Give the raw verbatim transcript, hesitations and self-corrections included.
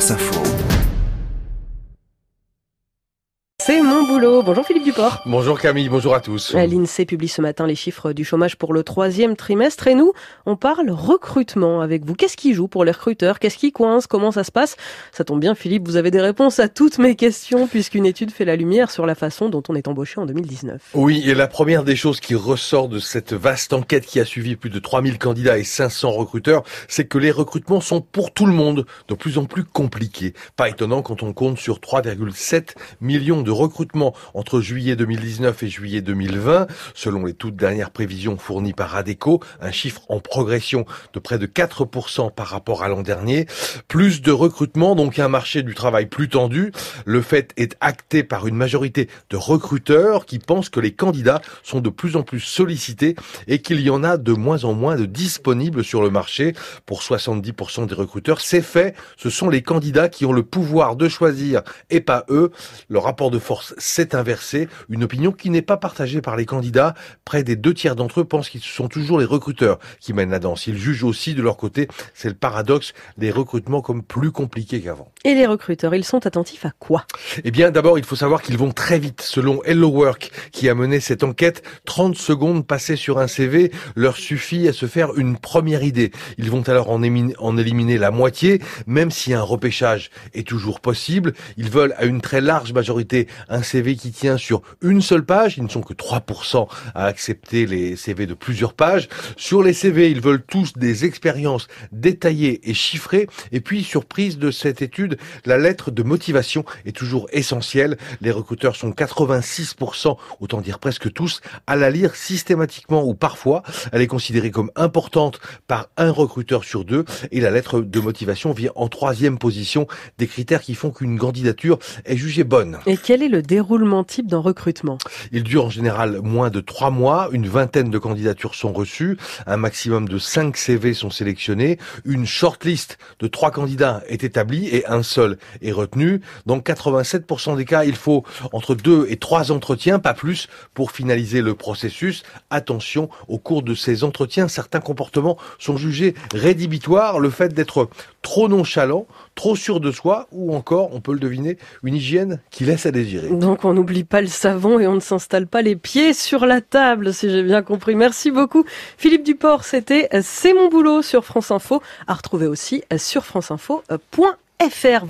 France Info. C'est mon boulot. Bonjour Philippe Duport. Bonjour Camille, bonjour à tous. L'INSEE publie ce matin les chiffres du chômage pour le troisième trimestre et nous, on parle recrutement avec vous. Qu'est-ce qui joue pour les recruteurs? Qu'est-ce qui coince? Comment ça se passe? Ça tombe bien Philippe, vous avez des réponses à toutes mes questions puisqu'une étude fait la lumière sur la façon dont on est embauché en deux mille dix-neuf. Oui, et la première des choses qui ressort de cette vaste enquête qui a suivi plus de trois mille candidats et cinq cents recruteurs, c'est que les recrutements sont pour tout le monde de plus en plus compliqués. Pas étonnant quand on compte sur trois virgule sept millions de recrutements entre juillet deux mille dix-neuf et juillet deux mille vingt, selon les toutes dernières prévisions fournies par Adecco, un chiffre en progression de près de quatre pour cent par rapport à l'an dernier. Plus de recrutements, donc un marché du travail plus tendu. Le fait est acté par une majorité de recruteurs qui pensent que les candidats sont de plus en plus sollicités et qu'il y en a de moins en moins de disponibles sur le marché. Pour soixante-dix pour cent des recruteurs, c'est fait. Ce sont les candidats qui ont le pouvoir de choisir et pas eux. Le rapport de force s'est inversé. Une opinion qui n'est pas partagée par les candidats. Près des deux tiers d'entre eux pensent qu'ils sont toujours les recruteurs qui mènent la danse. Ils jugent aussi de leur côté, c'est le paradoxe, les recrutements comme plus compliqués qu'avant. Et les recruteurs, ils sont attentifs à quoi? Eh bien, d'abord, il faut savoir qu'ils vont très vite. Selon Hello Work, qui a mené cette enquête, trente secondes passées sur un C V leur suffit à se faire une première idée. Ils vont alors en, éminer, en éliminer la moitié, même si un repêchage est toujours possible. Ils veulent à une très large majorité un C V qui tient sur une seule page. Ils ne sont que trois pour cent à accepter les C V de plusieurs pages. Sur les C V, ils veulent tous des expériences détaillées et chiffrées. Et puis, surprise de cette étude, la lettre de motivation est toujours essentielle. Les recruteurs sont quatre-vingt-six pour cent, autant dire presque tous, à la lire systématiquement ou parfois. Elle est considérée comme importante par un recruteur sur deux. Et la lettre de motivation vient en troisième position des critères qui font qu'une candidature est jugée bonne. Et quel est le déroulement type d'un recrutement? Il dure en général moins de trois mois. Une vingtaine de candidatures sont reçues. Un maximum de cinq C V sont sélectionnés. Une shortlist de trois candidats est établie et un seul est retenu. Dans quatre-vingt-sept pour cent des cas, il faut entre deux et trois entretiens, pas plus, pour finaliser le processus. Attention, au cours de ces entretiens, certains comportements sont jugés rédhibitoires. Le fait d'être trop nonchalant, trop sûr de soi, ou encore, on peut le deviner, une hygiène qui laisse à désirer. Donc on n'oublie pas le savon et on ne s'installe pas les pieds sur la table, si j'ai bien compris. Merci beaucoup Philippe Duport, c'était C'est mon boulot sur France Info, à retrouver aussi sur franceinfo point fr.